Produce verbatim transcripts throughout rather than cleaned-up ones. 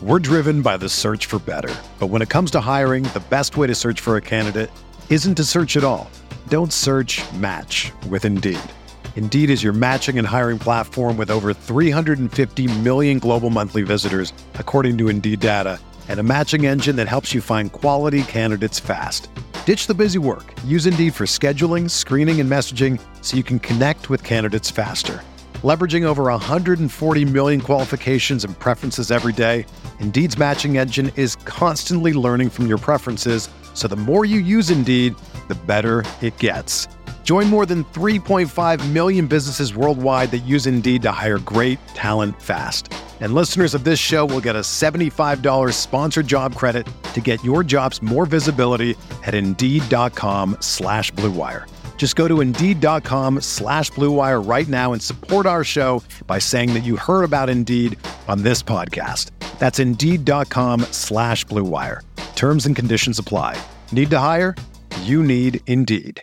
We're driven by the search for better. But when it comes to hiring, the best way to search for a candidate isn't to search at all. Don't search, match with Indeed. Indeed is your matching and hiring platform with over three hundred fifty million global monthly visitors, according to Indeed data, and a matching engine that helps you find quality candidates fast. Ditch the busy work. Use Indeed for scheduling, screening, and messaging so you can connect with candidates faster. Leveraging over one hundred forty million qualifications and preferences every day, Indeed's matching engine is constantly learning from your preferences, so the more you use Indeed, the better it gets. Join more than three point five million businesses worldwide that use Indeed to hire great talent fast. And listeners of this show will get a seventy-five dollars sponsored job credit to get your jobs more visibility at Indeed.com slash Blue Wire. Just go to Indeed.com slash Blue Wire right now and support our show by saying that you heard about Indeed on this podcast. That's Indeed.com slash Blue Wire. Terms and conditions apply. Need to hire? You need Indeed.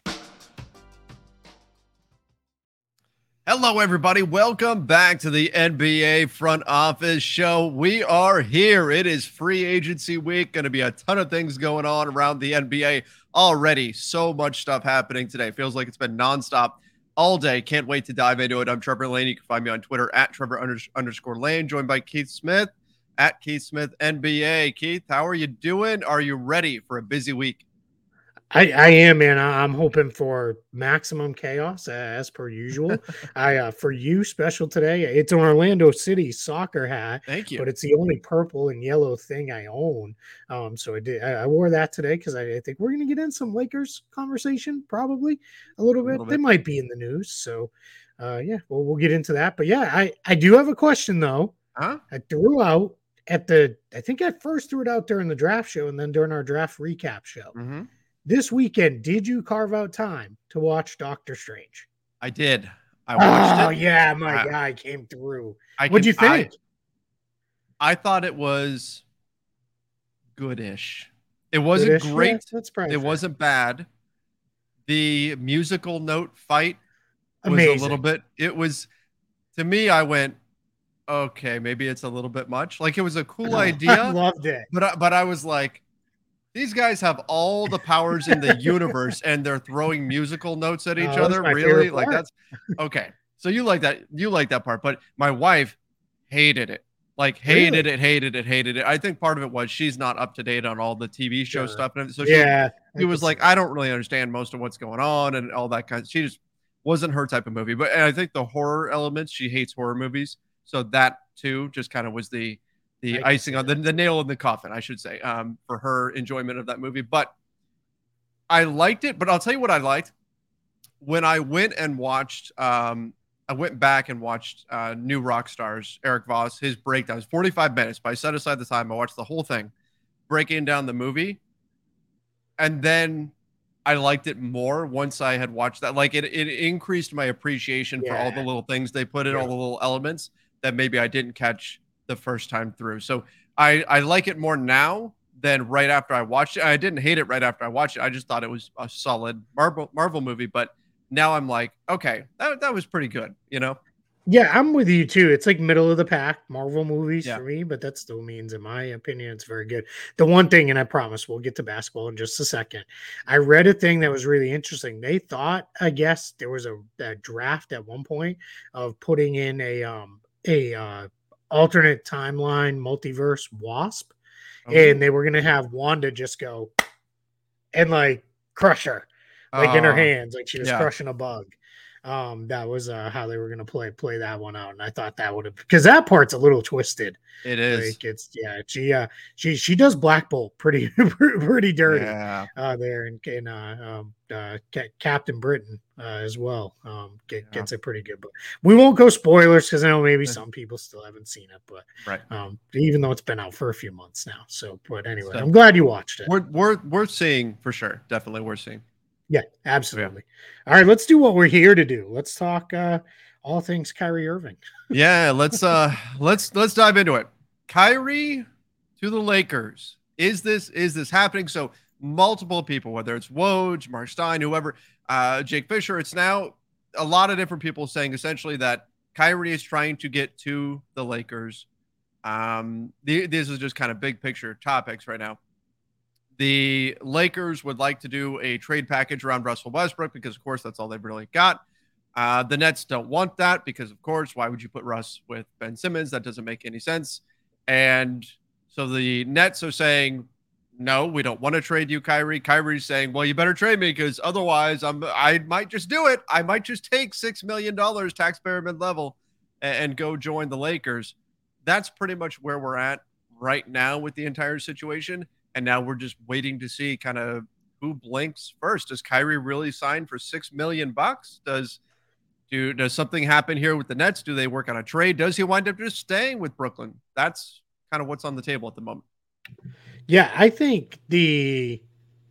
Hello, everybody. Welcome back to the N B A Front Office Show. We are here. It is free agency week. Going to be a ton of things going on around the N B A already. So much stuff happening today. Feels like it's been nonstop all day. Can't wait to dive into it. I'm Trevor Lane. You can find me on Twitter at Trevor under, underscore Lane, joined by Keith Smith at Keith Smith N B A. Keith, how are you doing? Are you ready for a busy week? I, I am, man. I'm hoping for maximum chaos uh, as per usual. I uh, for you special today. It's an Orlando City soccer hat. Thank you. But it's the only purple and yellow thing I own. Um, so I did. I, I wore that today because I, I think we're gonna get in some Lakers conversation probably a little bit. A little bit. They might be in the news. So uh, yeah, well we'll get into that. But yeah, I I do have a question though. Huh? I threw out at the. I think I first threw it out during the draft show and then during our draft recap show. Mm-hmm. This weekend, did you carve out time to watch Doctor Strange? I did. I watched oh, it. yeah, my I, guy came through. I What'd you think? I, I thought it was goodish. It wasn't Goodish? great. Yeah, that's probably it fair. wasn't bad. The musical note fight was Amazing. a little bit. It was, to me, I went, okay, maybe it's a little bit much. Like, it was a cool idea. I loved it. But I, but I was like, these guys have all the powers in the universe and they're throwing musical notes at each Oh, other. my Really? favorite Like part. that's okay. So you like that, you like that part, but my wife hated it. Like hated Really? it, hated it, hated it. I think part of it was she's not up to date on all the T V show Sure. stuff. And so she, Yeah. she was like, I don't really understand most of what's going on and all that kind of, she just wasn't her type of movie. But and I think the horror elements, she hates horror movies. So that too just kind of was the the I icing on the, the nail in the coffin, I should say, um, for her enjoyment of that movie. But I liked it, but I'll tell you what I liked. When I went and watched, um, I went back and watched uh, New Rockstars, Eric Voss, his breakdown. It was forty-five minutes, but I set aside the time. I watched the whole thing, breaking down the movie. And then I liked it more once I had watched that. Like it, it increased my appreciation Yeah. for all the little things they put in, Yeah. all the little elements that maybe I didn't catch the first time through. So I, I like it more now than right after I watched it. I didn't hate it right after I watched it. I just thought it was a solid Marvel Marvel movie. But now I'm like, okay, that, that was pretty good, you know? Yeah, I'm with you too. It's like middle of the pack Marvel movies Yeah. for me, but that still means, in my opinion, it's very good. The one thing, and I promise we'll get to basketball in just a second. I read a thing that was really interesting. They thought, I guess, there was a, a draft at one point of putting in a um a uh, alternate timeline multiverse Wasp, Oh. and they were gonna have Wanda just go and like crush her, like in her Uh, hands, like she was yeah. crushing a bug. Um, that was uh, how they were gonna play play that one out, and I thought that would have, because that part's a little twisted. It is. Like it's yeah, she uh she she does Black Bolt pretty pretty dirty Yeah. uh there in, in uh um uh Ca- Captain Britain uh as well. Um get, Yeah. gets it pretty good, but we won't go spoilers because I know maybe some people still haven't seen it, but Right. um even though it's been out for a few months now. So but anyway, So- I'm glad you watched it. We're, we're, we're seeing for sure. Definitely we're seeing. Yeah, absolutely. All right, let's do what we're here to do. Let's talk uh all things Kyrie Irving. Yeah, let's uh let's let's dive into it. Kyrie to the Lakers. Is this is this happening? So multiple people, whether it's Woj, Mark Stein, whoever, uh, Jake Fisher, it's now a lot of different people saying essentially that Kyrie is trying to get to the Lakers Um, the, this is just kind of big picture topics right now. The Lakers would like to do a trade package around Russell Westbrook because, of course, that's all they've really got. Uh, the Nets don't want that because, of course, why would you put Russ with Ben Simmons? That doesn't make any sense. And so the Nets are saying, no, we don't want to trade you, Kyrie. Kyrie's saying, well, you better trade me because otherwise I'm, I might just do it. I might just take six million dollars taxpayer mid-level and, and go join the Lakers. That's pretty much where we're at right now with the entire situation. And now we're just waiting to see kind of who blinks first. Does Kyrie really sign for six million bucks? Does do does something happen here with the Nets? Do they work on a trade? Does he wind up just staying with Brooklyn? That's kind of what's on the table at the moment. Yeah, I think the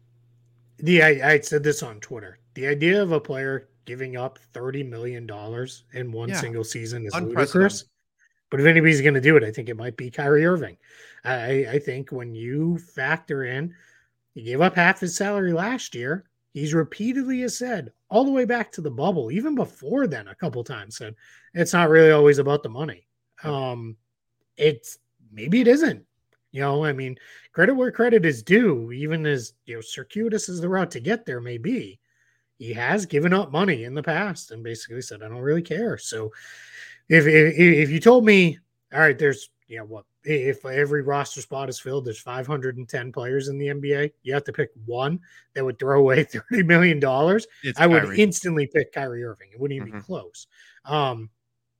the I, I said this on Twitter. The idea of a player giving up thirty million dollars in one yeah. single season is ludicrous. But if anybody's going to do it, I think it might be Kyrie Irving. I, I think when you factor in, he gave up half his salary last year. He's repeatedly has said, all the way back to the bubble, even before then, a couple times said, it's not really always about the money. Um, it's maybe it isn't. You know, I mean, credit where credit is due, even as you know, circuitous as the route to get there may be. He has given up money in the past and basically said, I don't really care. So if if, if you told me, all right, there's you know what, if every roster spot is filled, there's five hundred ten players in the N B A, you have to pick one that would throw away thirty million dollars. I would Kyrie. instantly pick Kyrie Irving. It wouldn't even mm-hmm. be close. Um,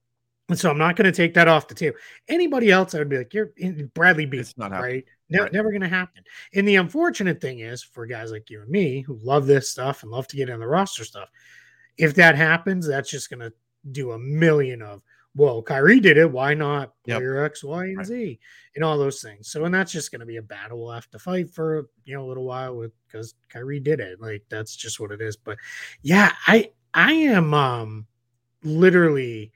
and so I'm not going to take that off the table. Anybody else, I would be like, you're Bradley Beal, right? Ne- right? Never going to happen. And the unfortunate thing is for guys like you and me who love this stuff and love to get in the roster stuff, if that happens, that's just going to do a million of, well, Kyrie did it. Why not player yep. X, Y, and right. Z, and all those things. So, and that's just going to be a battle we'll have to fight for, you know, a little while with, because Kyrie did it. Like, that's just what it is. But yeah, I, I am um literally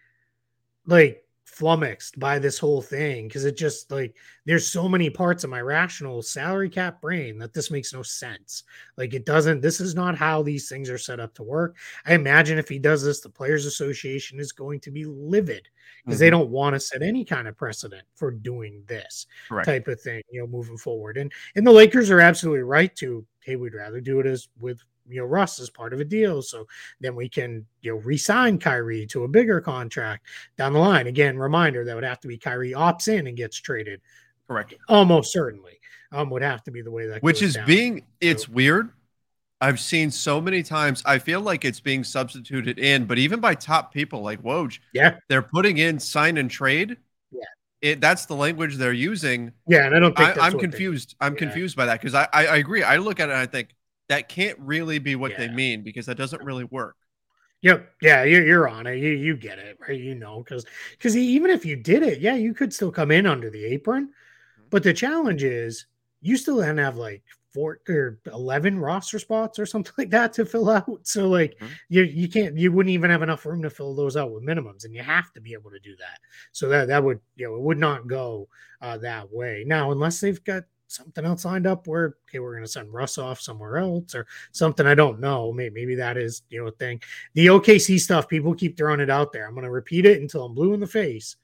like flummoxed by this whole thing. Cause it just like, there's so many parts of my rational salary cap brain that this makes no sense. Like it doesn't, this is not how these things are set up to work. I imagine if he does this, the Players Association is going to be livid because mm-hmm. they don't want to set any kind of precedent for doing this right. type of thing, you know, moving forward. And, and the Lakers are absolutely right to, hey, we'd rather do it as with, you know, Russ as part of a deal. So then we can, you know, re-sign Kyrie to a bigger contract down the line. Again, reminder, that would have to be Kyrie opts in and gets traded. Correct. Almost certainly. Um, would have to be the way that Which goes is down. being, it's so weird. I've seen so many times. I feel like it's being substituted in, but even by top people like Woj, yeah, they're putting in sign and trade. Yeah. It, that's the language they're using. Yeah. And I don't think I, I'm confused. They, I'm yeah. confused by that. Cause I, I, I agree. I look at it and I think, that can't really be what yeah. they mean because that doesn't really work. Yep. Yeah, you're, you're on it. You you get it, right? You know, because because even if you did it, yeah, you could still come in under the apron. But the challenge is you still then have like four or eleven roster spots or something like that to fill out. So like mm-hmm. you you can't you wouldn't even have enough room to fill those out with minimums, and you have to be able to do that. So that that would you know it would not go uh, that way now unless they've got something else lined up where, okay, we're going to send Russ off somewhere else or something. I don't know. Maybe, maybe that is, you know, a thing. The O K C stuff, people keep throwing it out there. I'm going to repeat it until I'm blue in the face.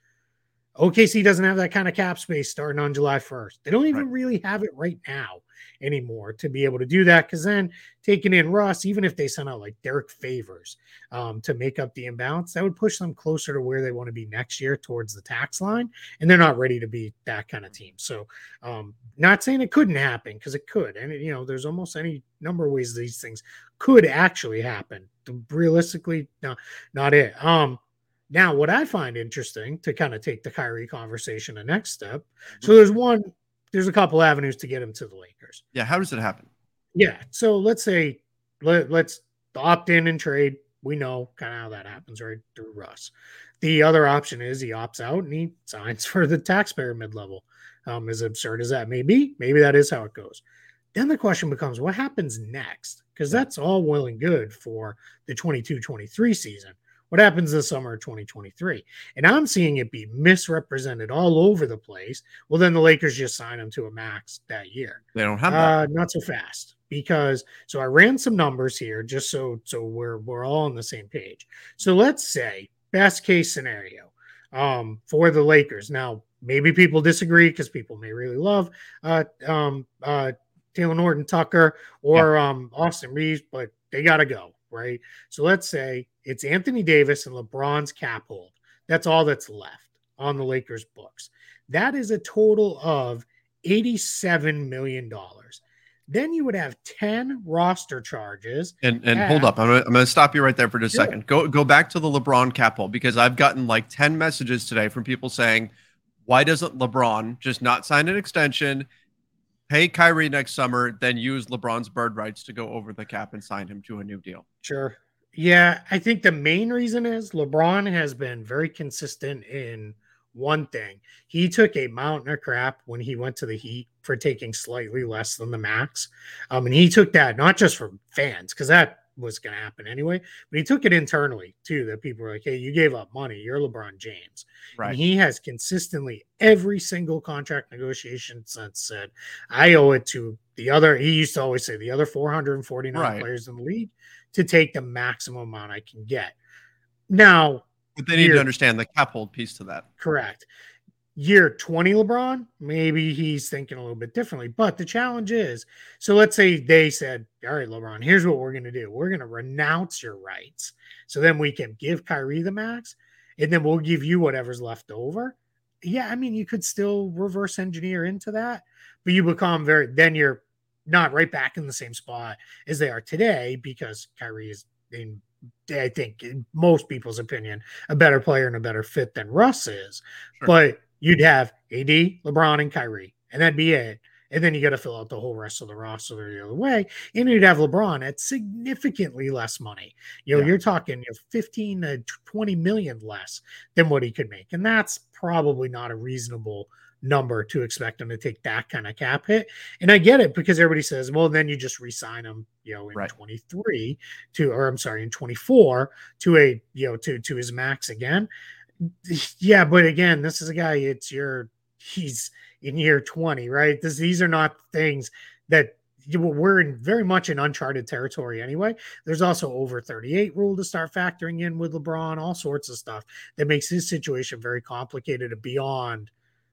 O K C doesn't have that kind of cap space starting on July first. They don't even right. really have it right now anymore to be able to do that. Cause then taking in Russ, even if they send out like Derek Favors um, to make up the imbalance, that would push them closer to where they want to be next year towards the tax line. And they're not ready to be that kind of team. So um, not saying it couldn't happen because it could. And, it, you know, there's almost any number of ways these things could actually happen. Realistically, no, not it. Um, Now, what I find interesting to kind of take the Kyrie conversation a next step. So there's one, there's a couple avenues to get him to the Lakers. Yeah. How does it happen? Yeah. So let's say, let, let's opt in and trade. We know kind of how that happens, right? Through Russ. The other option is he opts out and he signs for the taxpayer mid-level. Um, as absurd as that may be, maybe that is how it goes. Then the question becomes, what happens next? Because that's all well and good for the twenty-two twenty-three season. What happens this summer of twenty twenty-three? And I'm seeing it be misrepresented all over the place. Well, then the Lakers just sign him to a max that year. They don't have uh, that. Not so fast. Because so I ran some numbers here just so so we're we're all on the same page. So let's say best case scenario um, for the Lakers. Now, maybe people disagree because people may really love uh, um, uh, Taylor Norton Tucker or yeah. um, Austin Reeves, but they got to go, right? So let's say it's Anthony Davis and LeBron's cap hold. That's all that's left on the Lakers books. That is a total of eighty-seven million dollars. Then you would have ten roster charges. And and at, hold up, I'm gonna, I'm gonna stop you right there for just a yeah. second. Go go back to the LeBron cap hold, because I've gotten like ten messages today from people saying, why doesn't LeBron just not sign an extension, pay Kyrie next summer, then use LeBron's bird rights to go over the cap and sign him to a new deal? Sure. Yeah, I think the main reason is LeBron has been very consistent in one thing. He took a mountain of crap when he went to the Heat for taking slightly less than the max. Um, and he took that not just from fans, because that was going to happen anyway, but he took it internally too, that people were like, hey, you gave up money. You're LeBron James. Right. And he has consistently, every single contract negotiation since said, I owe it to the other, he used to always say the other four hundred forty-nine right. players in the league to take the maximum amount I can get. Now, but they need year, to understand the cap hold piece to that. Correct. Year twenty LeBron, maybe he's thinking a little bit differently. But the challenge is, so let's say they said, all right, LeBron, here's what we're going to do. We're going to renounce your rights. So then we can give Kyrie the max, and then we'll give you whatever's left over. Yeah, I mean, you could still reverse engineer into that, but you become very, then you're not right back in the same spot as they are today, because Kyrie is in, I think, in most people's opinion, a better player and a better fit than Russ is. Sure. But you'd have A D, LeBron, and Kyrie, and that'd be it. And then you got to fill out the whole rest of the roster the other way. And you'd have LeBron at significantly less money. You know, yeah. you're talking you know, fifteen to twenty million less than what he could make. And that's probably not a reasonable number to expect him to take that kind of cap hit. And I get it, because everybody says, well, then you just re-sign him, you know, in right. twenty-three to, or I'm sorry, in twenty-four to a, you know, to, to his max again. Yeah. But again, this is a guy, it's your, he's in year twenty, right? This, these are not things that we're in very much in uncharted territory anyway. There's also over thirty-eight rule to start factoring in with LeBron, all sorts of stuff that makes his situation very complicated beyond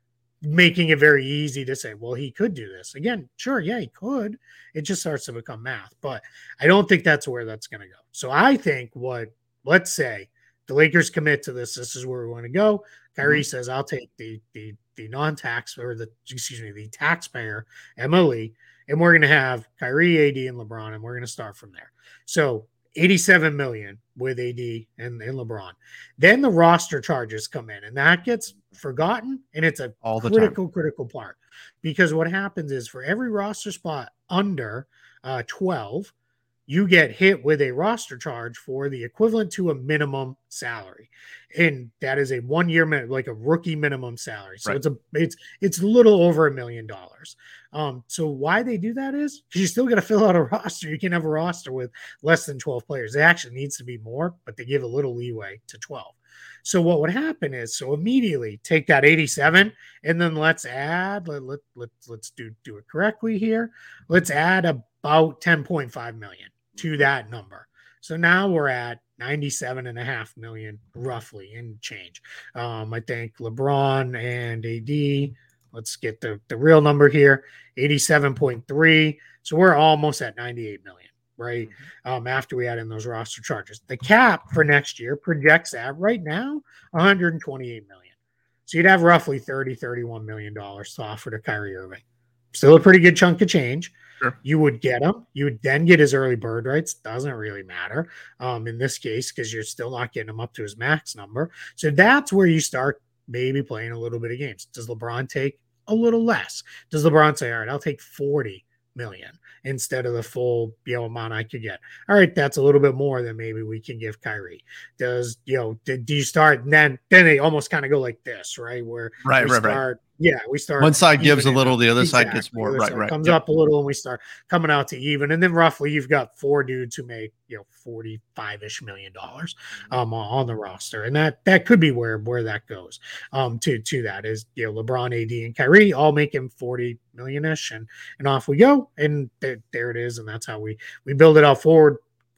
making it very easy to say, well, he could do this again. Sure. Yeah, he could. It just starts to become math, but I don't think that's where that's going to go. So I think what, let's say the Lakers commit to this, this is where we want to go. Kyrie mm-hmm. says, I'll take the, the, the non-tax or the, excuse me, the taxpayer M L E, and we're going to have Kyrie, A D, and LeBron, and we're going to start from there. So eighty-seven million with A D and, and LeBron. Then the roster charges come in, and that gets forgotten, and it's a All the critical, time. critical part. Because what happens is for every roster spot under uh, twelve, you get hit with a roster charge for the equivalent to a minimum salary. And that is a one-year, min- like a rookie minimum salary. So right. it's a it's it's a little over a million dollars. Um, so why they do that is because you still got to fill out a roster. You can have a roster with less than twelve players. It actually needs to be more, but they give a little leeway to twelve. So what would happen is, so immediately take that eighty-seven, and then let's add, let, let, let, let's do, do it correctly here. Let's add about ten point five million to that number. So now we're at ninety-seven and a half million roughly in change. Um, I think LeBron and A D, let's get the, the real number here, eighty-seven point three. So we're almost at ninety-eight million, right? Um, after we add in those roster charges. The cap for next year projects at right now one hundred twenty-eight million. So you'd have roughly thirty, thirty-one million dollars to offer to Kyrie Irving. Still a pretty good chunk of change. Sure. You would get him. You would then get his early bird rights. Doesn't really matter um, in this case because you're still not getting him up to his max number. So that's where you start maybe playing a little bit of games. Does LeBron take a little less? Does LeBron say, all right, I'll take forty million instead of the full you know amount I could get? All right, that's a little bit more than maybe we can give Kyrie. Does you know do, do you start and then then they almost kind of go like this, right? Where right, we right, start, right. Yeah, we start. One side gives a little, the other exactly. side gets more. The right, side right. Comes yep. up a little, and we start coming out to even. And then roughly, you've got four dudes who make you know forty-five ish million dollars um on the roster, and that that could be where where that goes. Um, to to that is you know LeBron, A D, and Kyrie all making forty million ish, and and off we go, and th- there it is, and that's how we we build it out forward.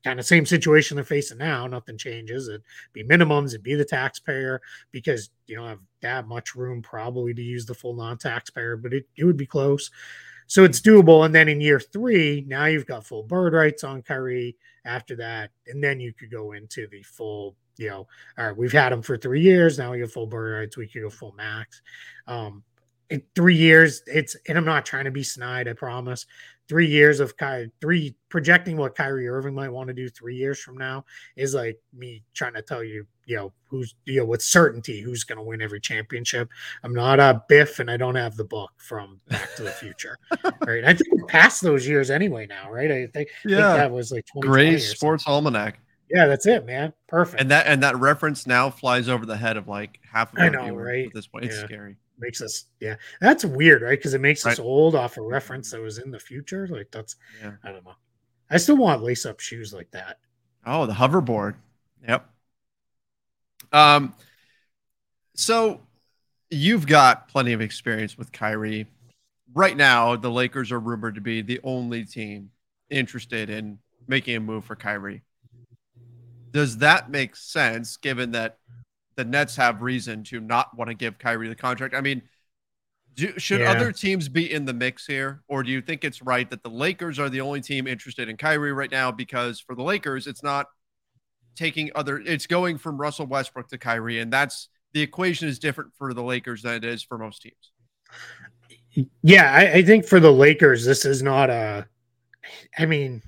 kind of same situation they're facing now. Nothing changes. It'd be minimums. It'd be the taxpayer because you don't have that much room probably to use the full non-taxpayer, but it, it would be close. So it's doable. And then in year three, now you've got full bird rights on Kyrie after that. And then you could go into the full, you know, all right, we've had him for three years. Now we have full bird rights. We could go full max. Um, in three years, it's, and I'm not trying to be snide, I promise. Three years of Ky, three projecting what Kyrie Irving might want to do three years from now is like me trying to tell you, you know, who's, you know, with certainty who's going to win every championship. I'm not a Biff and I don't have the book from Back to the Future. Right. I think we're past those years anyway now, right? I think, yeah. I think that was like Gray's Sports Almanac. Yeah, that's it, man. Perfect. And that and that reference now flies over the head of like half of our I know, viewers right? at this point. It's yeah. scary. Makes us, yeah. That's weird, right? Because it makes right. us old off a reference that was in the future. Like that's, yeah. I don't know. I still want lace-up shoes like that. Oh, the hoverboard. Yep. Um. So you've got plenty of experience with Kyrie. Right now, the Lakers are rumored to be the only team interested in making a move for Kyrie. Does that make sense given that the Nets have reason to not want to give Kyrie the contract? I mean, do, should yeah. other teams be in the mix here? Or do you think it's right that the Lakers are the only team interested in Kyrie right now? Because for the Lakers, it's not taking other, it's going from Russell Westbrook to Kyrie. And that's, the equation is different for the Lakers than it is for most teams. Yeah, I, I think for the Lakers, this is not a, I mean,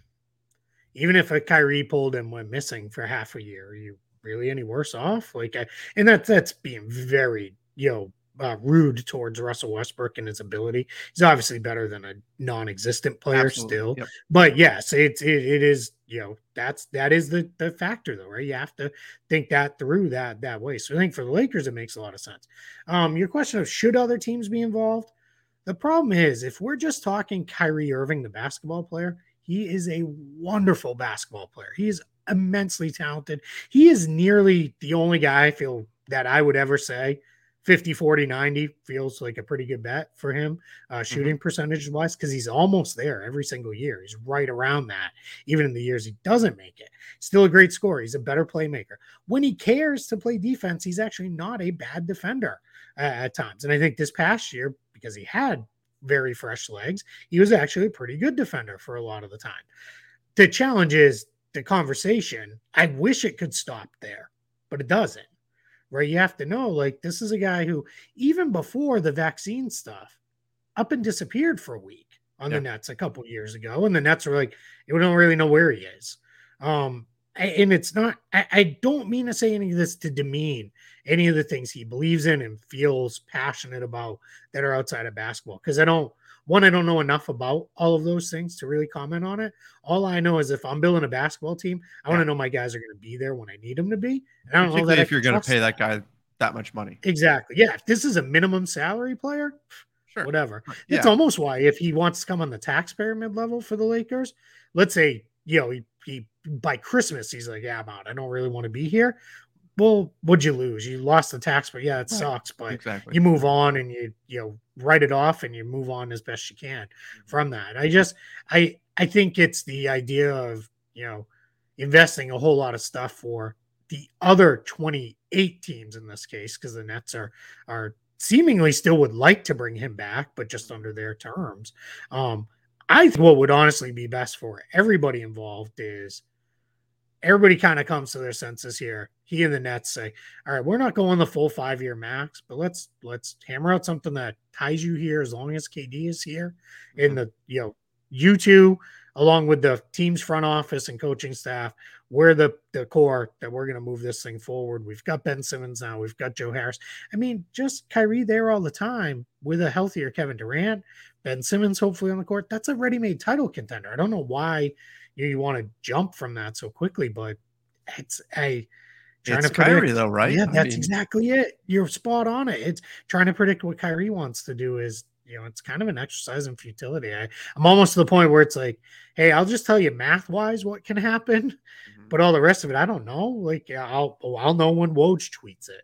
even if a Kyrie pulled and went missing for half a year, are you really any worse off? Like, I, and that's that's being very, you know, uh, rude towards Russell Westbrook and his ability. He's obviously better than a non-existent player Absolutely. still, Yep. but yes, it's it, it is, you know, that's that is the the factor though, right? You have to think that through that that way. So I think for the Lakers, it makes a lot of sense. Um, your question of should other teams be involved? The problem is if we're just talking Kyrie Irving, the basketball player. He is a wonderful basketball player. He is immensely talented. He is nearly the only guy I feel that I would ever say fifty, forty, ninety feels like a pretty good bet for him, uh, shooting mm-hmm. percentage wise, because he's almost there every single year. He's right around that, even in the years he doesn't make it. Still a great scorer. He's a better playmaker. When he cares to play defense, he's actually not a bad defender uh, at times. And I think this past year, because he had very fresh legs, he was actually a pretty good defender for a lot of the time. The challenge is the conversation. I wish it could stop there, but it doesn't, right? You have to know, like, this is a guy who, even before the vaccine stuff, up and disappeared for a week on yeah. the Nets a couple years ago. And the Nets were like, we don't really know where he is. Um, and it's not, I, I don't mean to say any of this to demean any of the things he believes in and feels passionate about that are outside of basketball. Because I don't, one, I don't know enough about all of those things to really comment on it. All I know is if I'm building a basketball team, I yeah. want to know my guys are going to be there when I need them to be. And I don't know that if you're going to pay that guy that much money. Exactly. Yeah. If this is a minimum salary player, sure, whatever. Yeah. It's almost why if he wants to come on the taxpayer mid-level for the Lakers, let's say, you know, he, he by Christmas, he's like, yeah, I'm out. I don't really want to be here. Well, what'd you lose? You lost the tax, but yeah, it sucks. But exactly. you move on and you, you know, write it off and you move on as best you can from that. I just, I, I think it's the idea of, you know, investing a whole lot of stuff for the other twenty-eight teams in this case, because the Nets are, are seemingly still would like to bring him back, but just under their terms. Um, I think what would honestly be best for everybody involved is everybody kind of comes to their senses here. He and the Nets say, all right, we're not going the full five-year max, but let's let's hammer out something that ties you here as long as K D is here. In the, you know, you two, along with the team's front office and coaching staff, we're the, the core that we're going to move this thing forward. We've got Ben Simmons now. We've got Joe Harris. I mean, just Kyrie there all the time with a healthier Kevin Durant, Ben Simmons hopefully on the court. That's a ready-made title contender. I don't know why you, you want to jump from that so quickly, but it's a trying it's to predict, Kyrie though, right? Yeah, I that's mean... exactly it. You're spot on it. It's trying to predict what Kyrie wants to do is, you know, it's kind of an exercise in futility. I, I'm almost to the point where it's like, hey, I'll just tell you math-wise what can happen, mm-hmm. but all the rest of it, I don't know. Like, I'll I'll know when Woj tweets it.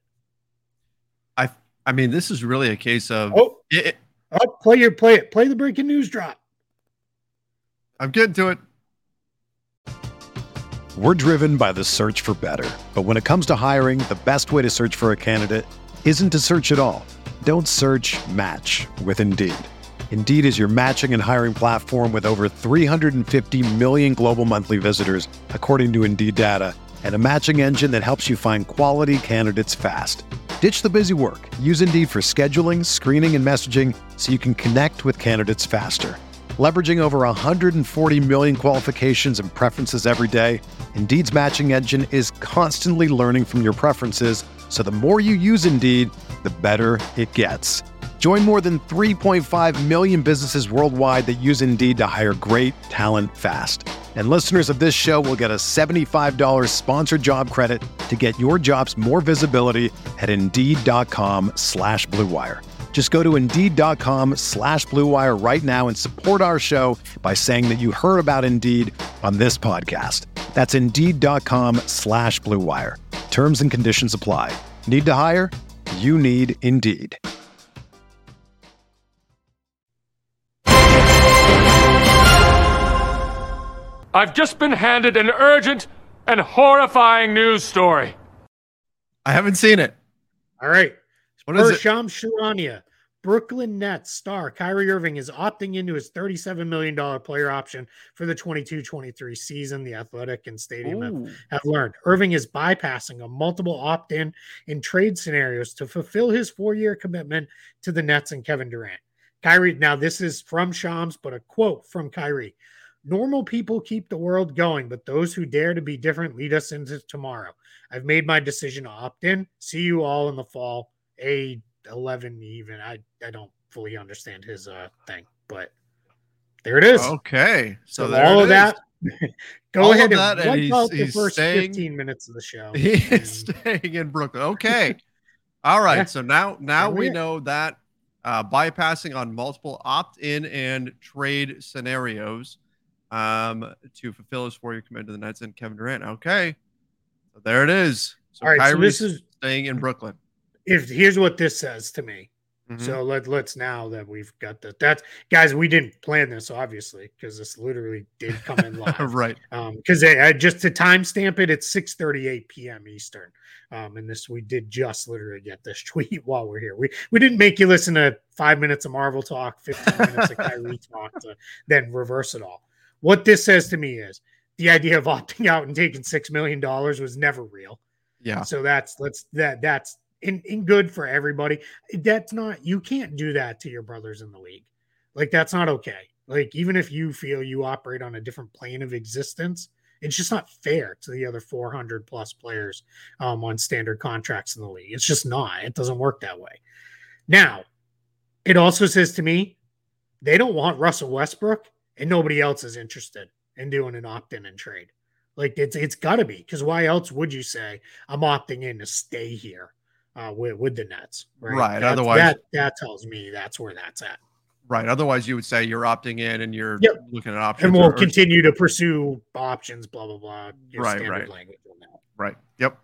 I I mean, this is really a case of oh, it, oh play your play it, play the breaking news drop. I'm getting to it. We're driven by the search for better. But when it comes to hiring, the best way to search for a candidate isn't to search at all. Don't search, match with Indeed. Indeed is your matching and hiring platform with over three hundred fifty million global monthly visitors, according to Indeed data, and a matching engine that helps you find quality candidates fast. Ditch the busy work. Use Indeed for scheduling, screening, and messaging so you can connect with candidates faster. Leveraging over one hundred forty million qualifications and preferences every day, Indeed's matching engine is constantly learning from your preferences, so the more you use Indeed, the better it gets. Join more than three point five million businesses worldwide that use Indeed to hire great talent fast. And listeners of this show will get a seventy-five dollars sponsored job credit to get your jobs more visibility at Indeed.com slash Blue Wire. Just go to Indeed.com slash Blue Wire right now and support our show by saying that you heard about Indeed on this podcast. That's Indeed.com slash Blue Wire. Terms and conditions apply. Need to hire? You need Indeed. I've just been handed an urgent and horrifying news story. I haven't seen it. All right. What is it? Shams Charania, Brooklyn Nets star Kyrie Irving is opting into his thirty-seven million dollars player option for the twenty-two twenty-three season. The Athletic and Stadium have, have learned. Irving is bypassing a multiple opt-in in trade scenarios to fulfill his four-year commitment to the Nets and Kevin Durant. Kyrie, now this is from Shams, but a quote from Kyrie. Normal people keep the world going, but those who dare to be different lead us into tomorrow. I've made my decision to opt in. See you all in the fall. A eleven even. I, I don't fully understand his uh thing, but there it is. Okay. So, so there all it of that. Go all ahead of and that, wipe and he's, out the he's first staying, fifteen minutes of the show. He's and, staying in Brooklyn. Okay. All right. Yeah. So now now we Yeah. know that uh, bypassing on multiple opt-in and trade scenarios um, to fulfill his four-year commitment to the Nets and Kevin Durant. Okay. So there it is. So all right. Kyrie's So this is staying in Brooklyn. if here's what this says to me. Mm-hmm. So let, let's now that we've got that, that's guys, we didn't plan this obviously, because this literally did come in live. Right. Um, because I just to timestamp it, it's six thirty-eight p.m. Eastern. Um, and this we did just literally get this tweet while we're here. We we didn't make you listen to five minutes of Marvel talk, fifteen minutes of Kyrie talk, to then reverse it all. What this says to me is the idea of opting out and taking six million dollars was never real. Yeah. So that's let's that that's in, in good for everybody. That's not, you can't do that to your brothers in the league. Like, that's not okay. Like, even if you feel you operate on a different plane of existence, it's just not fair to the other four hundred plus players um, on standard contracts in the league. It's just not. It doesn't work that way. Now, it also says to me, they don't want Russell Westbrook, and nobody else is interested in doing an opt-in and trade. Like, it's it's got to be, because why else would you say I'm opting in to stay here uh, with, with the Nets? Right. Right. That's, Otherwise, that, that tells me that's where that's at. Right. Otherwise, you would say you're opting in and you're Yep. looking at options. And we'll or, or, continue to pursue options, blah, blah, blah. Your Right, standard right. language on that. right. Yep.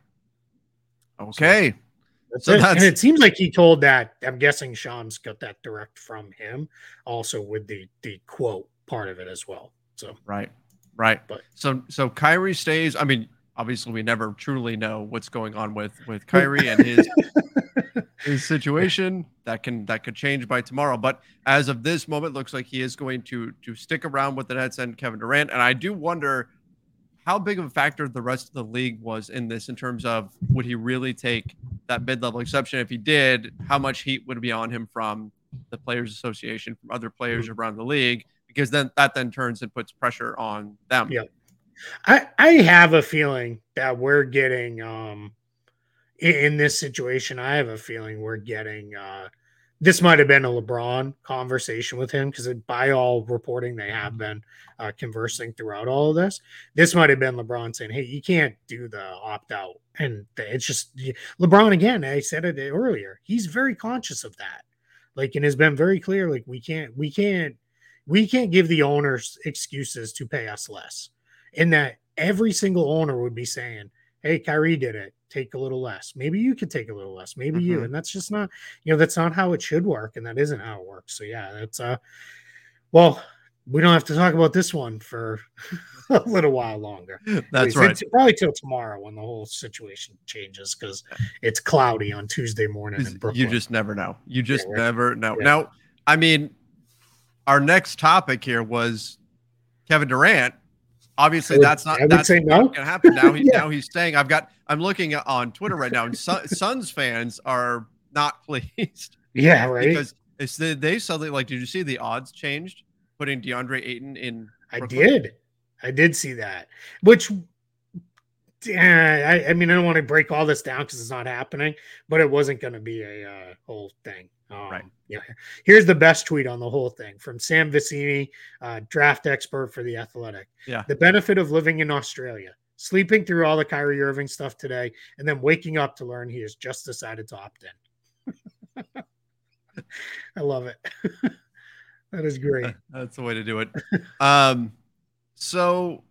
Okay. That's So it. that's- And it seems like he told that. I'm guessing Shams got that direct from him, also with the the quote part of it as well. So Right. Right. But- so so Kyrie stays. I mean, obviously, we never truly know what's going on with with Kyrie and his his situation. That can that could change by tomorrow. But as of this moment, looks like he is going to to stick around with the Nets and Kevin Durant. And I do wonder how big of a factor the rest of the league was in this, in terms of would he really take that mid-level exception? If he did, how much heat would be on him from the Players Association, from other players Mm-hmm. around the league? Because then that then turns and puts pressure on them. Yeah. I, I have a feeling that we're getting um in, in this situation. I have a feeling we're getting uh this might have been a LeBron conversation with him, because by all reporting they have been uh, conversing throughout all of this. This might have been LeBron saying, "Hey, you can't do the opt out," and it's just LeBron again. I said it earlier. He's very conscious of that, like, and has been very clear. Like, we can't, we can't, we can't give the owners excuses to pay us less. In that every single owner would be saying, "Hey, Kyrie did it. Take a little less. Maybe you could take a little less. Maybe Mm-hmm. you." And that's just not, you know, that's not how it should work. And that isn't how it works. So yeah, that's uh, well, we don't have to talk about this one for a little while longer. That's right. It's probably till tomorrow when the whole situation changes because it's cloudy on Tuesday morning in Brooklyn. You just never know. You just yeah, never know. Yeah. Now, I mean, our next topic here was Kevin Durant. Obviously, would, that's not I would that's say no. not going to happen. Now, he, yeah. now he's saying, I've got, I'm looking on Twitter right now, and Sun, Suns fans are not pleased. Yeah, right. Because it's the, they suddenly, like, did you see the odds changed? Putting DeAndre Ayton in Brooklyn? I did. I did see that. Which, uh, I, I mean, I don't want to break all this down because it's not happening, but it wasn't going to be a uh, whole thing. Um, right. Yeah. Here's the best tweet on the whole thing from Sam Vecini, uh, draft expert for The Athletic. Yeah. The benefit of living in Australia, sleeping through all the Kyrie Irving stuff today, and then waking up to learn he has just decided to opt in. I love it. That is great. That's the way to do it. Um, so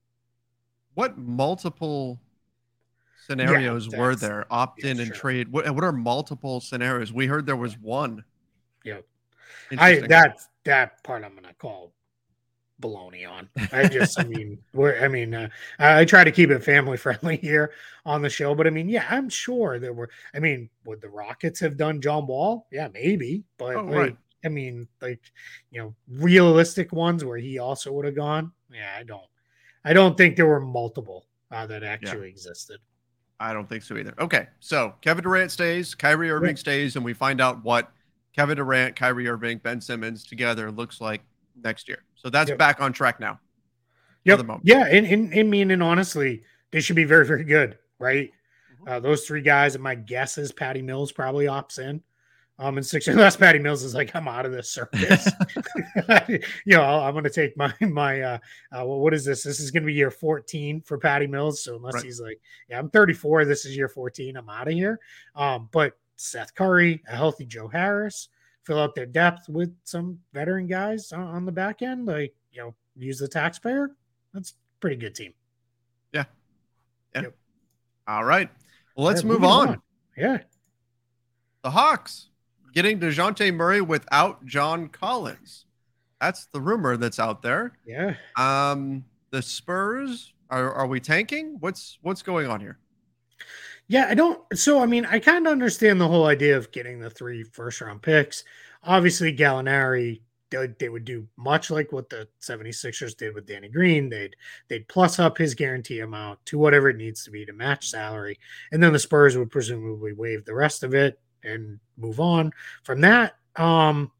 what multiple scenarios yeah, were there? Opt in yeah, and sure. trade. What, what are multiple scenarios? We heard there was one. Yep. I Interesting. that that part I'm gonna call baloney on. I just I mean we're I mean uh, I try to keep it family friendly here on the show, but I mean yeah, I'm sure there were. I mean, would the Rockets have done John Wall? Yeah, maybe, but Oh, like, right. I mean, like, you know, realistic ones where he also would have gone. Yeah, I don't. I don't think there were multiple uh, that actually Yeah. existed. I don't think so either. Okay, so Kevin Durant stays, Kyrie Irving Yeah. stays, and we find out what Kevin Durant, Kyrie Irving, Ben Simmons together looks like next year. So that's Yep. back on track now. Yep. the moment. Yeah, and, and, and mean, and honestly, they should be very, very good, right? Mhm. Uh, those three guys, and my guess is Patty Mills probably opts in. Um, and six unless Patty Mills is like, I'm out of this circus. you know, I'm going to take my my. Uh, uh, well, what is this? This is going to be year fourteen for Patty Mills. So unless Right. he's like, yeah, I'm thirty-four. This is year fourteen. I'm out of here. Um, but Seth Curry, a healthy Joe Harris, fill out their depth with some veteran guys on, on the back end. Like, you know, use the taxpayer. That's a pretty good team. Yeah. Yeah. Yep. All right. Well, let's Yeah, move moving on. on. Yeah. The Hawks getting DeJounte Murray without John Collins. That's the rumor that's out there. Yeah. Um, the Spurs, are, are we tanking? What's what's going on here? Yeah, I don't. So, I mean, I kind of understand the whole idea of getting the three first round picks. Obviously, Gallinari, they, they would do much like what the seventy-sixers did with Danny Green. They'd they'd plus up his guarantee amount to whatever it needs to be to match salary. And then the Spurs would presumably waive the rest of it and move on from that. Um,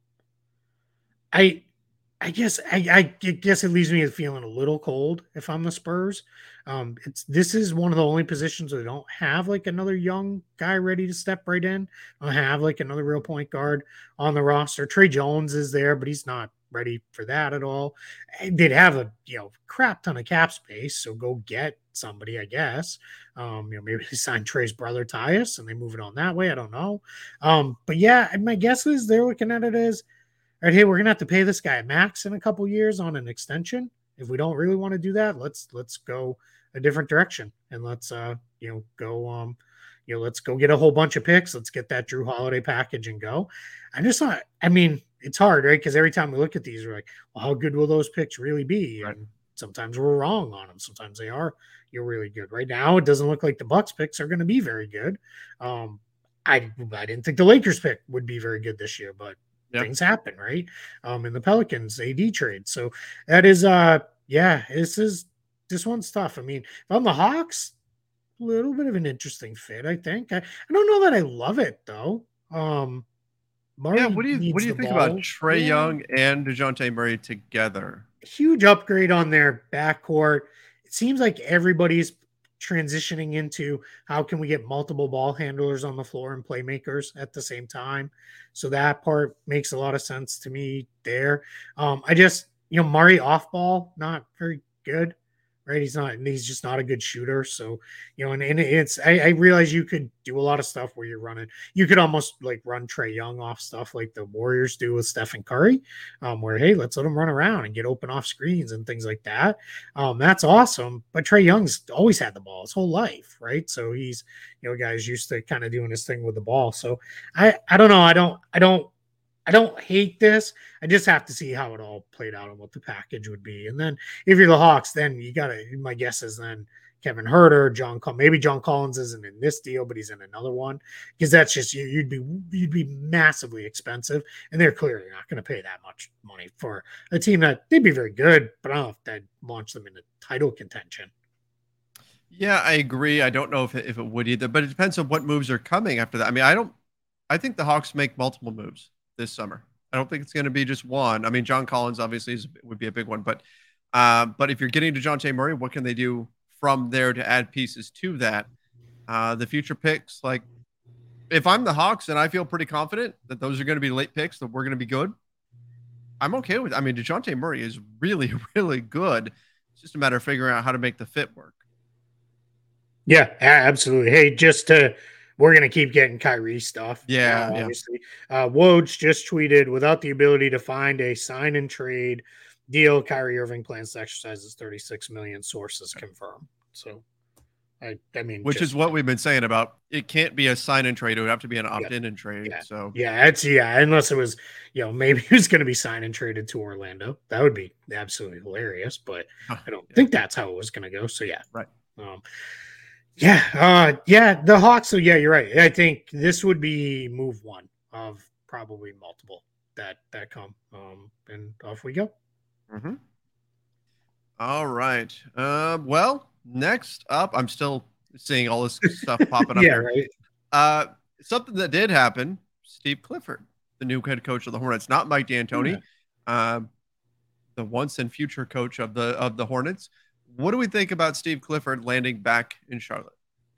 I I guess I, I guess it leaves me feeling a little cold if I'm the Spurs. Um, it's this is one of the only positions where they don't have like another young guy ready to step right in. Don't have like another real point guard on the roster. Trey Jones is there, but he's not ready for that at all. They'd have a you know crap ton of cap space, so go get somebody, I guess. Um, you know, maybe they sign Trey's brother Tyus and they move it on that way. I don't know. Um, but yeah, my guess is they're looking at it as, all right, hey, we're gonna have to pay this guy a max in a couple years on an extension. If we don't really want to do that, let's let's go a different direction and let's uh you know go um you know let's go get a whole bunch of picks. Let's get that Drew Holiday package and go. I'm just not. I mean, it's hard, right? Because every time we look at these, we're like, well, how good will those picks really be? Right. And sometimes we're wrong on them. Sometimes they are. You're really good. Right now, it doesn't look like the Bucks picks are going to be very good. Um, I I didn't think the Lakers pick would be very good this year, but Yep. things happen, right? Um, in the Pelicans A D trade. So that is uh yeah, this is this one's tough. I mean, if I'm the Hawks, a little bit of an interesting fit, I think. I, I don't know that I love it though. Um Murray Yeah, what do you what needs do you the think ball. about Trey Yeah. Young and DeJounte Murray together? Huge upgrade on their backcourt. It seems like everybody's transitioning into how can we get multiple ball handlers on the floor and playmakers at the same time. So that part makes a lot of sense to me there. Um, I just, you know, Murray off ball, not very good, right? He's not, he's just not a good shooter. So, you know, and, and it's, I, I realize you could do a lot of stuff where you're running, you could almost like run Trey Young off stuff like the Warriors do with Stephen Curry, um, where, hey, let's let him run around and get open off screens and things like that. Um, that's awesome. But Trey Young's always had the ball his whole life, right? So he's, you know, guys used to kind of doing his thing with the ball. So I, I don't know. I don't, I don't, I don't hate this. I just have to see how it all played out and what the package would be. And then if you're the Hawks, then you got to, my guess is then Kevin Huerter, John, maybe John Collins isn't in this deal, but he's in another one, because that's just, you'd be, you'd be massively expensive. And they're clearly not going to pay that much money for a team that they'd be very good, but I don't know if that'd launch them into title contention. Yeah, I agree. I don't know if it, if it would either, but it depends on what moves are coming after that. I mean, I don't, I think the Hawks make multiple moves this summer. I don't think it's going to be just one. I mean, John Collins obviously is, would be a big one, but uh, but if you're getting DeJounte Murray, what can they do from there to add pieces to that? Uh, the future picks, like if I'm the Hawks and I feel pretty confident that those are going to be late picks, that we're going to be good, I'm okay with it. I mean, DeJounte Murray is really, really good. It's just a matter of figuring out how to make the fit work. Yeah, absolutely. Hey, just to we're going to keep getting Kyrie stuff. Yeah, uh, obviously. Yeah. Uh, Woj just tweeted, without the ability to find a sign and trade deal, Kyrie Irving plans to exercise his thirty-six million sources confirm. So, I, I mean, which just, is what we've been saying about it can't be a sign and trade. It would have to be an opt in yeah, and trade. Yeah, so, yeah, it's, yeah, unless it was, you know, maybe he was going to be signed and traded to Orlando. That would be absolutely hilarious, but huh, I don't yeah. think that's how it was going to go. So, yeah. Right. Um, Yeah, uh, yeah, the Hawks. So yeah, you're right. I think this would be move one of probably multiple that that come. Um, and off we go. Mm-hmm. All right. Uh, well, next up, I'm still seeing all this stuff popping up yeah, here. Right. Uh, something that did happen. Steve Clifford, the new head coach of the Hornets, not Mike D'Antoni, yeah. uh, the once and future coach of the of the Hornets. What do we think about Steve Clifford landing back in Charlotte?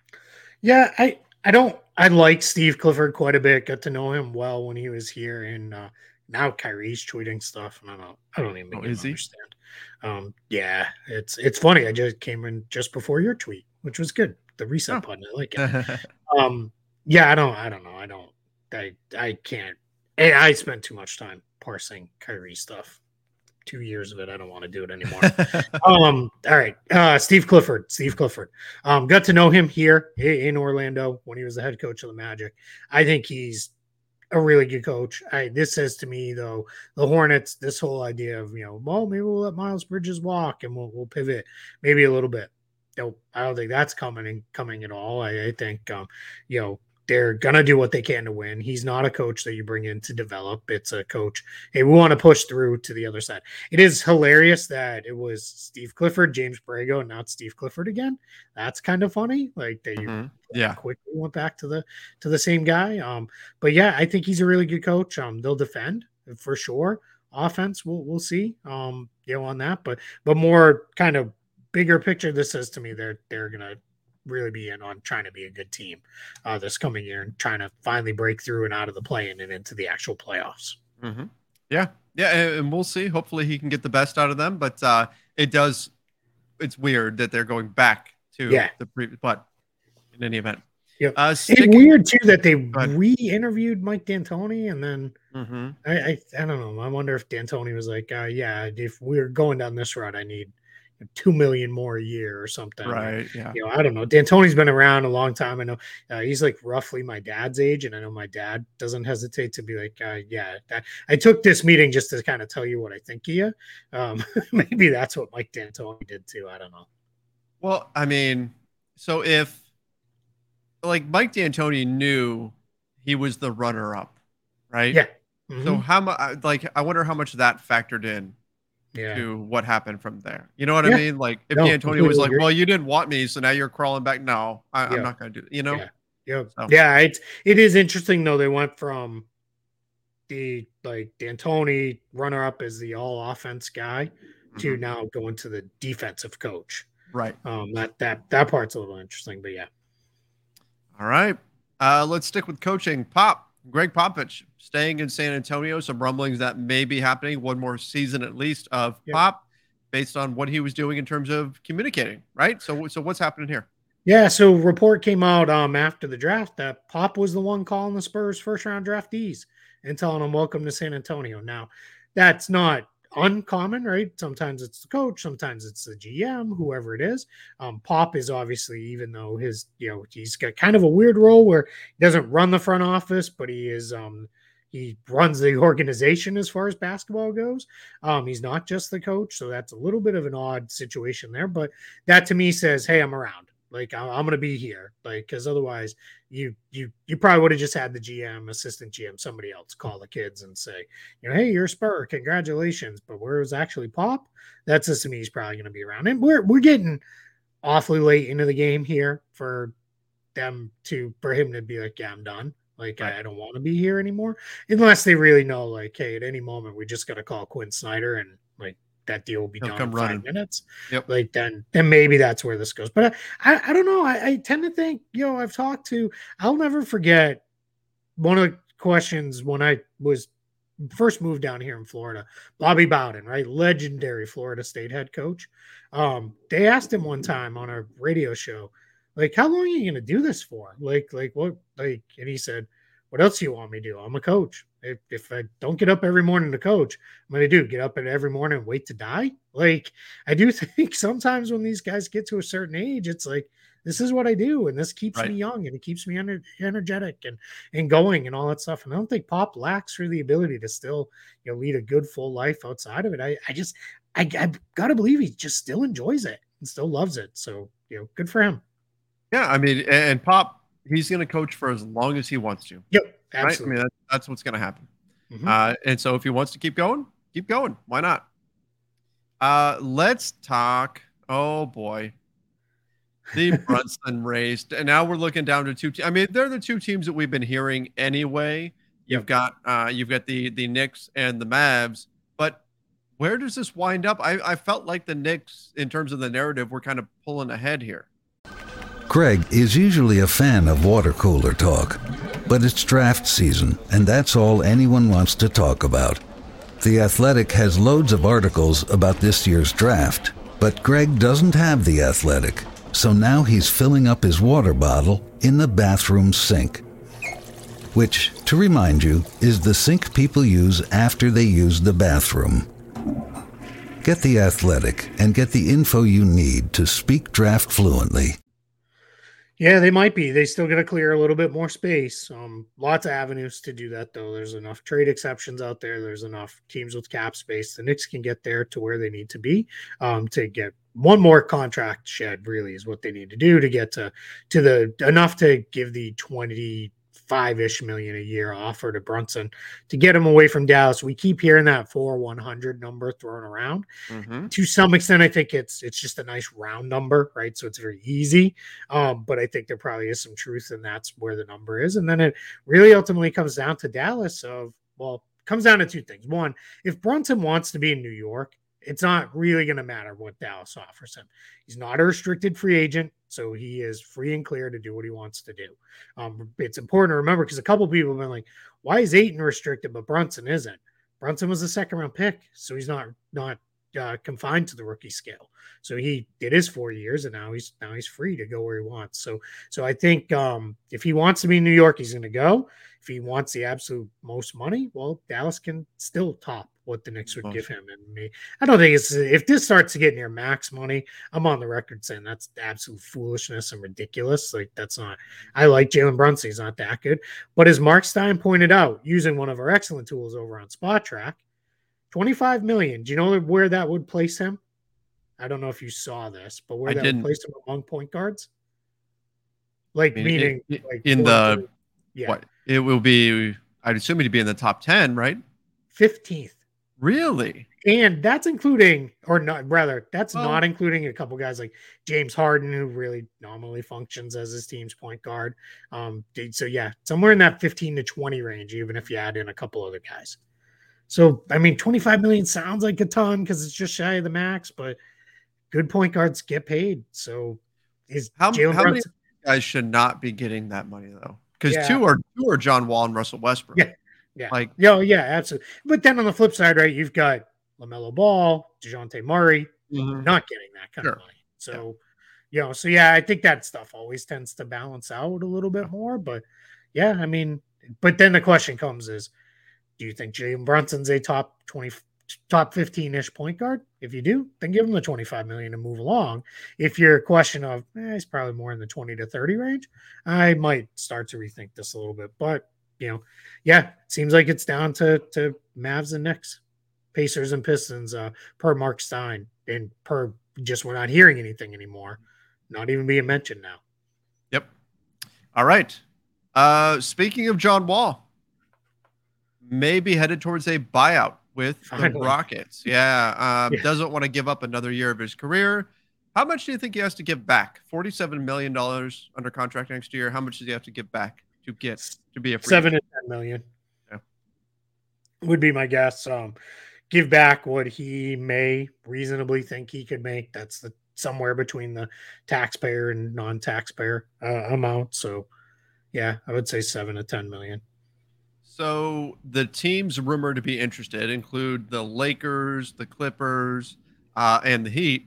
Yeah, I, I don't I like Steve Clifford quite a bit. Got to know him well when he was here, and uh, now Kyrie's tweeting stuff, and I don't I don't even oh, is understand. Um, yeah, it's it's funny. I just came in just before your tweet, which was good. The reset oh. button, I like it. um, yeah, I don't I don't know. I don't I I can't. I spent too much time parsing Kyrie stuff. Two years of it. I don't want to do it anymore. um, all right. Uh, Steve Clifford, Steve Clifford. Um, got to know him here in Orlando when he was the head coach of the Magic. I think he's a really good coach. I, this says to me though, the Hornets, this whole idea of, you know, well, maybe we'll let Miles Bridges walk and we'll, we'll pivot maybe a little bit. Nope. I don't think that's coming coming at all. I, I think, um, you know, they're going to do what they can to win. He's not a coach that you bring in to develop. It's a coach, hey, we want to push through to the other side. It is hilarious that it was Steve Clifford, James Borrego, and now it's Steve Clifford again. That's kind of funny. Like they mm-hmm. yeah. quickly went back to the to the same guy. Um, but yeah, I think he's a really good coach. Um, they'll defend for sure. Offense, we'll we'll see. Um, you know, on that, but but more kind of bigger picture, this says to me they're they're gonna really be in on trying to be a good team uh, this coming year and trying to finally break through and out of the play-in and into the actual playoffs. Mm-hmm. Yeah. Yeah. And we'll see. Hopefully he can get the best out of them, but uh, it does. It's weird that they're going back to yeah. the previous, but in any event. Yep. Uh, sticking, it's weird too that they re-interviewed Mike D'Antoni and then mm-hmm. I, I I don't know. I wonder if D'Antoni was like, uh, yeah, if we're going down this route, I need two million more a year or something. Right. Or, yeah. You know, I don't know. D'Antoni's been around a long time. I know uh, he's like roughly my dad's age. And I know my dad doesn't hesitate to be like, uh, yeah, that, I took this meeting just to kind of tell you what I think of you. Um, maybe that's what Mike D'Antoni did too. I don't know. Well, I mean, so if like Mike D'Antoni knew he was the runner up, right? Yeah. Mm-hmm. So how much, like, I wonder how much that factored in. Yeah. To what happened from there. You know what yeah. I mean? Like if no, D'Antoni was like, agree. well, you didn't want me, so now you're crawling back. No, I, yeah. I'm not going to do it. You know? Yeah. Yeah. So. yeah it's, it is interesting though. They went from the like D'Antoni runner up as the all offense guy mm-hmm. to now going to the defensive coach. Right. Um, that, that, that part's a little interesting, but yeah. All right. Uh, let's stick with coaching. Pop. Greg Popovich staying in San Antonio. Some rumblings that may be happening one more season at least of yep. Pop, based on what he was doing in terms of communicating. Right. So, so what's happening here? Yeah. So report came out um after the draft that Pop was the one calling the Spurs first round draftees and telling them welcome to San Antonio. Now, that's not uncommon, right? Sometimes it's the coach, sometimes it's the G M, whoever it is. Um, Pop is obviously, even though his, you know, he's got kind of a weird role where he doesn't run the front office, but he is um, He runs the organization as far as basketball goes. Um, he's not just the coach, so that's a little bit of an odd situation there. But that to me says, hey, I'm around. Like I'm, I'm going to be here. Like because otherwise, you you you probably would have just had the G M, assistant G M, somebody else call the kids and say, you know, hey, you're a Spur, congratulations. But where it was actually Pop, that says to me he's probably going to be around. And we're we're getting awfully late into the game here for them to for him to be like, yeah, I'm done. Like, right. I, I don't want to be here anymore. Unless they really know, like, hey, at any moment, we just got to call Quinn Snyder and, like, that deal will be He'll done in running. five minutes. Yep. Like, then then maybe that's where this goes. But I, I, I don't know. I, I tend to think, you know, I've talked to, I'll never forget one of the questions when I was first moved down here in Florida, Bobby Bowden, right? Legendary Florida State head coach. Um, they asked him one time on a radio show, like, how long are you going to do this for? Like, like what, like, and he said, what else do you want me to do? I'm a coach. If, if I don't get up every morning to coach, I'm going to do get up every morning and wait to die. Like, I do think sometimes when these guys get to a certain age, it's like, this is what I do. And this keeps right. me young and it keeps me ener- energetic and, and going and all that stuff. And I don't think Pop lacks for the ability to still, you know, lead a good full life outside of it. I, I just, I, I've got to believe he just still enjoys it and still loves it. So, you know, good for him. Yeah, I mean, and Pop, he's going to coach for as long as he wants to. Yep, absolutely. Right? I mean, that, that's what's going to happen. Mm-hmm. Uh, and so if he wants to keep going, keep going. Why not? Uh, let's talk. Oh, boy. The Brunson race. And now we're looking down to two. Te- I mean, they're the two teams that we've been hearing anyway. You've got uh, you've got the, the Knicks and the Mavs. But where does this wind up? I, I felt like the Knicks, in terms of the narrative, were kind of pulling ahead here. Greg is usually a fan of water cooler talk, but it's draft season, and that's all anyone wants to talk about. The Athletic has loads of articles about this year's draft, but Greg doesn't have The Athletic, so now he's filling up his water bottle in the bathroom sink, which, to remind you, is the sink people use after they use the bathroom. Get The Athletic and get the info you need to speak draft fluently. Yeah, they might be. They still got to clear a little bit more space. Um, lots of avenues to do that, though. There's enough trade exceptions out there. There's enough teams with cap space. The Knicks can get there to where they need to be um, to get one more contract shed. Really, is what they need to do to get to to the enough to give the twenty. Five-ish million a year offer to Brunson to get him away from Dallas. We keep hearing that four one hundred number thrown around. Mm-hmm. To some extent, I think it's it's just a nice round number, right? So it's very easy. Um, but I think there probably is some truth, and that's where the number is. And then it really ultimately comes down to Dallas. Of well, comes down to two things. One, if Brunson wants to be in New York, it's not really going to matter what Dallas offers him. He's not a restricted free agent, so he is free and clear to do what he wants to do. Um, it's important to remember because a couple of people have been like, why is Ayton restricted, but Brunson isn't? Brunson was a second-round pick, so he's not not uh, confined to the rookie scale. So he did his four years, and now he's now he's free to go where he wants. So so I think um, if he wants to be in New York, he's going to go. If he wants the absolute most money, well, Dallas can still top what the Knicks would awesome. give him. And me, I don't think it's if this starts to get near max money, I'm on the record saying that's absolute foolishness and ridiculous. Like that's not. I like Jalen Brunson; he's not that good. But as Mark Stein pointed out, using one of our excellent tools over on Spot Track, twenty-five million. Do you know where that would place him? I don't know if you saw this, but where I that didn't. would place him among point guards, like I mean, meaning it, it, like in the three. yeah, what it will be. I'd assume it'd be in the top ten, right? fifteenth. Really? And that's including, or not, rather, that's well, not including a couple guys like James Harden, who really nominally functions as his team's point guard. Um, so yeah, somewhere in that fifteen to twenty range, even if you add in a couple other guys. So I mean, twenty-five million sounds like a ton because it's just shy of the max, but good point guards get paid. So is how, Jalen how Brunson, many guys should not be getting that money though? Because yeah. two are two are John Wall and Russell Westbrook. Yeah. Yeah. Like, yeah, yeah, absolutely. But then on the flip side, right, you've got LaMelo Ball, DeJounte Murray, mm-hmm. not getting that kind sure. of money. So, yeah. you know, so yeah, I think that stuff always tends to balance out a little bit more. But yeah, I mean, but then the question comes is, do you think Jalen Brunson's a top twenty, top fifteen-ish point guard? If you do, then give him the twenty-five million dollars to move along. If you're a question of, eh, he's probably more in the twenty to thirty range, I might start to rethink this a little bit. But you know, yeah, seems like it's down to to Mavs and Knicks, Pacers and Pistons, uh, per Mark Stein, and per just we're not hearing anything anymore, not even being mentioned now. Yep. All right. Uh, speaking of John Wall, maybe headed towards a buyout with the Finally. Rockets. Yeah, um, Yeah. doesn't want to give up another year of his career. How much do you think he has to give back? forty-seven million dollars under contract next year. How much does he have to give back to get to be a free Seven agent? to ten million. Yeah. Would be my guess. Um, give back what he may reasonably think he could make. That's the somewhere between the taxpayer and non-taxpayer uh, amount. So, yeah, I would say seven to ten million. So the teams rumored to be interested include the Lakers, the Clippers, uh, and the Heat.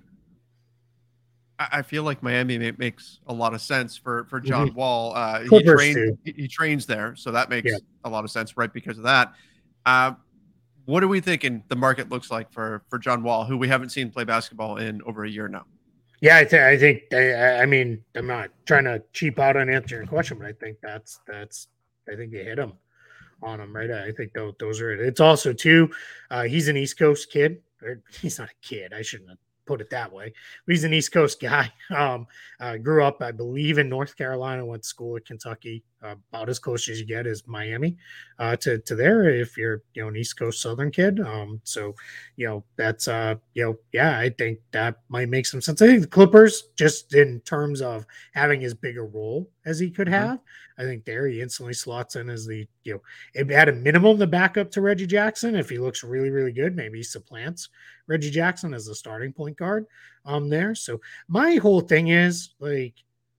I, I feel like Miami ma- makes a lot of sense for for John Mhm. Wall. Uh, he Clippers trains too. he, he trains there, so that makes Yeah. a lot of sense, right? Because of that. Uh, what are we thinking the market looks like for for John Wall, who we haven't seen play basketball in over a year now? Yeah, I, th- I think. I, I mean, I'm not trying to cheap out on answering your question, but I think that's that's. I think you hit him on him, right? I think those, those are it. It's also too. Uh, he's an East Coast kid. Or he's not a kid. I shouldn't have put it that way. But he's an East Coast guy. Um, uh, grew up, I believe, in North Carolina. Went to school at Kentucky. Uh, about as close as you get is Miami uh, to to there. If you're you know an East Coast Southern kid, um, so you know that's uh you know yeah, I think that might make some sense. I think the Clippers, just in terms of having as big a role as he could Mhm. have, I think there he instantly slots in as the you know at a minimum the backup to Reggie Jackson. If he looks really really good, maybe he supplants Reggie Jackson as the starting point guard um there. So my whole thing is like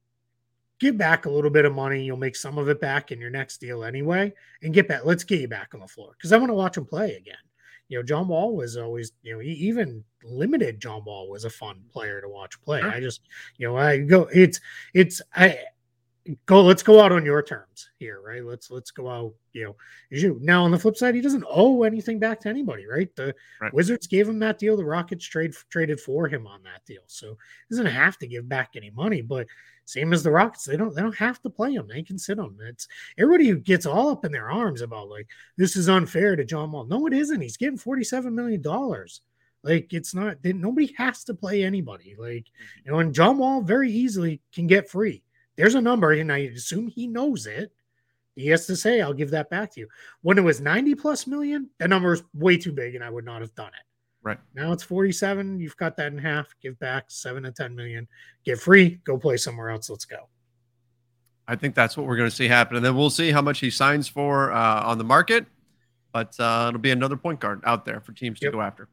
give back a little bit of money. You'll make some of it back in your next deal anyway, and get back. Let's get you back on the floor because I want to watch him play again. You know, John Wall was always, you know, he, even limited John Wall was a fun player to watch play. Sure. I just, you know, I go, it's, it's, I go, let's go out on your terms here, right? Let's, let's go out, you know, as you now on the flip side, he doesn't owe anything back to anybody, right? The Right. Wizards gave him that deal. The Rockets trade traded for him on that deal. So he doesn't have to give back any money, but same as the Rockets, they don't they don't have to play him. They can sit him. It's everybody who gets all up in their arms about like this is unfair to John Wall. No, it isn't. He's getting forty-seven million dollars. Like it's not. Nobody has to play anybody. Like you know, and John Wall very easily can get free. There's a number, and I assume he knows it. He has to say, "I'll give that back to you." When it was ninety plus million, that number is way too big, and I would not have done it. Right. Now it's forty-seven. You've cut that in half. Give back seven to ten million. Get free. Go play somewhere else. Let's go. I think that's what we're going to see happen. And then we'll see how much he signs for uh, on the market. But uh, it'll be another point guard out there for teams to Yep. go after.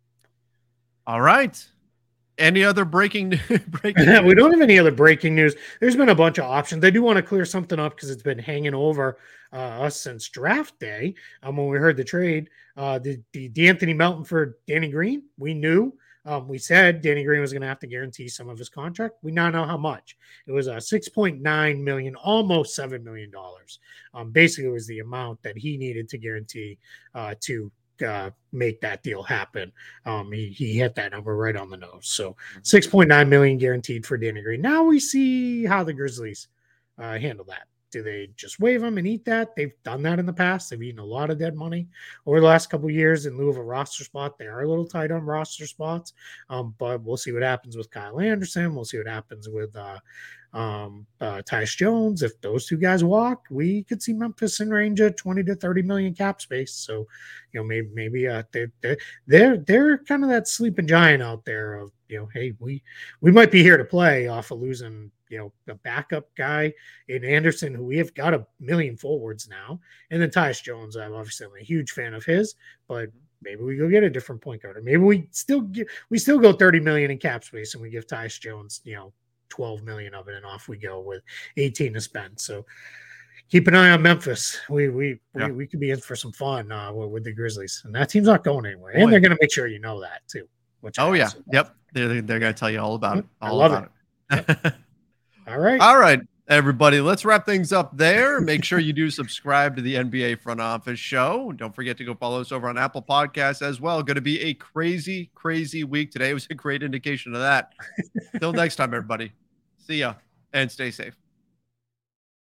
All right. Any other breaking, breaking We don't have any other breaking news. There's been a bunch of options. I do want to clear something up because it's been hanging over uh, us since draft day. Um, when we heard the trade, uh, the the D'Anthony Melton for Danny Green, we knew. Um, we said Danny Green was going to have to guarantee some of his contract. We now know how much. It was a uh, six point nine million dollars, almost seven million dollars. Um, basically, it was the amount that he needed to guarantee uh, to uh, make that deal happen. Um, he, he hit that number right on the nose. So six point nine million dollars guaranteed for Danny Green. Now we see how the Grizzlies uh, handle that. Do they just waive them and eat that? They've done that in the past. They've eaten a lot of dead money over the last couple of years in lieu of a roster spot. They are a little tight on roster spots, um, but we'll see what happens with Kyle Anderson. We'll see what happens with uh, um, uh, Tyus Jones. If those two guys walk, we could see Memphis in range of twenty to thirty million cap space. So, you know, maybe maybe uh, they they're, they're they're kind of that sleeping giant out there of, you know, hey, we we might be here to play off of losing, you know, a backup guy in Anderson, who we have got a million forwards now. And then Tyus Jones, I'm obviously I'm a huge fan of his, but maybe we go get a different point guard. Or maybe we still get, we still go thirty million in cap space and we give Tyus Jones, you know, twelve million of it, and off we go with eighteen to spend. So keep an eye on Memphis. We we Yeah. we, we could be in for some fun uh, with, with the Grizzlies, and that team's not going anywhere. Boy. And they're going to make sure you know that too. Which I Oh, yeah. also love. Yep. They're, they're going to tell you all about it. I All love about it. All right. All right, everybody. Let's wrap things up there. Make sure you do subscribe to the N B A Front Office Show. Don't forget to go follow us over on Apple Podcasts as well. Going to be a crazy, crazy week today. It was a great indication of that. Till next time, everybody. See ya and stay safe.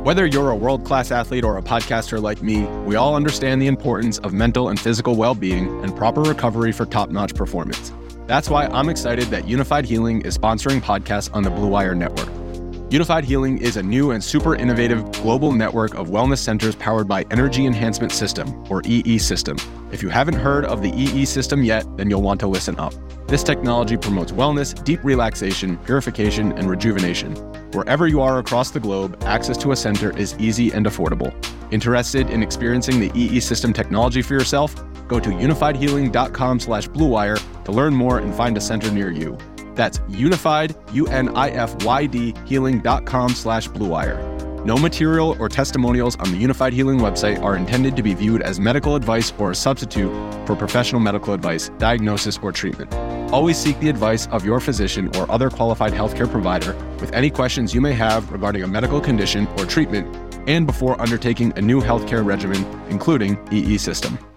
Whether you're a world-class athlete or a podcaster like me, we all understand the importance of mental and physical well-being and proper recovery for top-notch performance. That's why I'm excited that Unified Healing is sponsoring podcasts on the Blue Wire Network. Unified Healing is a new and super innovative global network of wellness centers powered by Energy Enhancement System, or E E System. If you haven't heard of the E E System yet, then you'll want to listen up. This technology promotes wellness, deep relaxation, purification, and rejuvenation. Wherever you are across the globe, access to a center is easy and affordable. Interested in experiencing the E E System technology for yourself? Go to unified healing dot com slash blue wire to learn more and find a center near you. That's unified, U N I F Y D, healing dot com slash blue wire. No material or testimonials on the Unified Healing website are intended to be viewed as medical advice or a substitute for professional medical advice, diagnosis, or treatment. Always seek the advice of your physician or other qualified healthcare provider with any questions you may have regarding a medical condition or treatment and before undertaking a new healthcare regimen, including E E System.